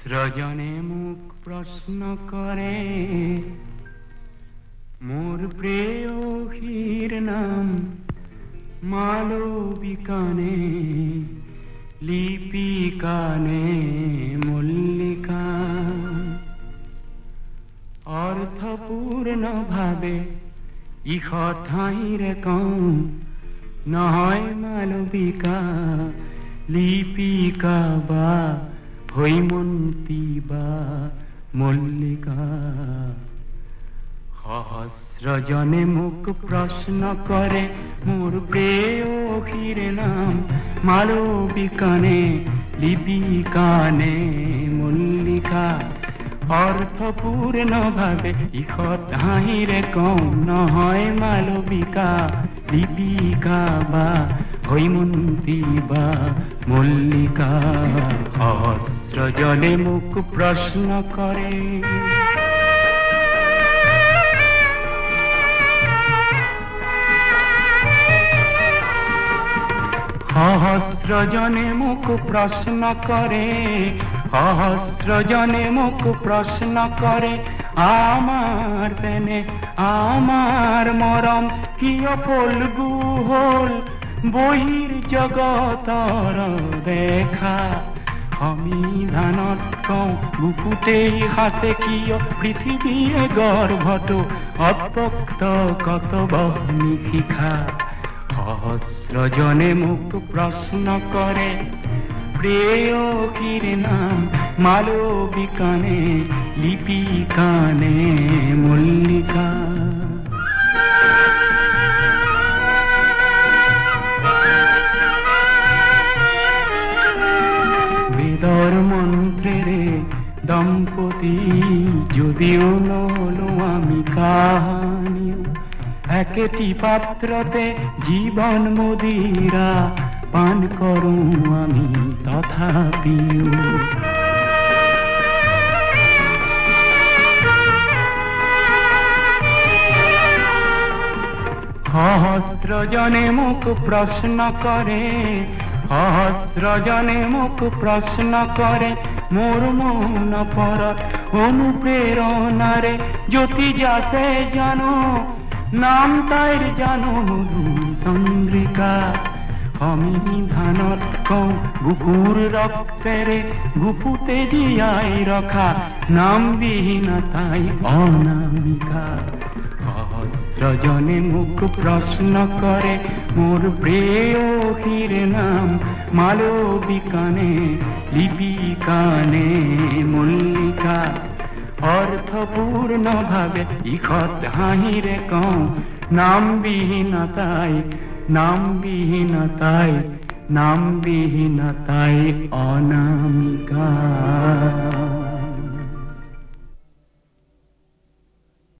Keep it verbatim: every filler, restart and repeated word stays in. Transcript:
সহস্রজনে মুখ প্রশ্ন করে মোর প্রেয়সীর নাম মালবিকানে লিপিকানে মল্লিকা। অর্থপূর্ণ ভাবে ইহ ঠাঁইরে কম নহয় মালবিকা লিপিকা বা হৈমন্তী বা মল্লিকা। সহস্রজনে মুখ প্রশ্ন করে মোর প্রেয়সীর নাম মালবিকানে লিপিকানে মল্লিকা। অর্থপূর্ণ ভাবে ইহ ঠাঁইরে কম নহয় মালবিকা লিপিকা বা হৈমন্তী বা মল্লিকা। সহস্রজনে মুখ প্রশ্ন করে। সহস্রজনে মুখ প্রশ্ন করে সহস্রজনে মুখ প্রশ্ন করে আমার তেনে আমার মরম কিয় ফলগু হল বহির জগতর দেখা। সমিধানত কওঁ বুকুতেই হাসে কিয় পৃথিৱীয়ে গর্ভত অত্যক্ত কত নিশিখা। সহস্রজনে মুখ প্রশ্ন করে প্রেয়সীর নাম মালবিকানে লিপিকানে মল্লিকা। বেদর মন্ত্রে দম্পতি যদিও নলো আমি কাহানি একটি পাত্রতে জীবন মদিরা পান করু আমি তথাপিও। সহস্রজনে মুখ প্রশ্ন করে সহস্রজনে মুখ প্রশ্ন করে মোর মন পরত অনুপ্রেরণারে জ্যোতি যাসে জানো নাম তাইর জানো মধু চন্দ্রিকা। সমিধানত কওঁ বুকুর রক্তেরে বুকুতে জিয়াই রখা নাম বিহীন তাই অনামিকা। সহস্রজনে মুখ প্রশ্ন করে মোর প্রেয়সীর নাম মালবিকানে লিপিকানে মল্লিকা। অর্থপূর্ণ ভাবে ইহ ঠাঁইরে কওঁ নাম বিহীনতাই নাম বিহীনতাই নাম বিহীনতাই অনামিকা।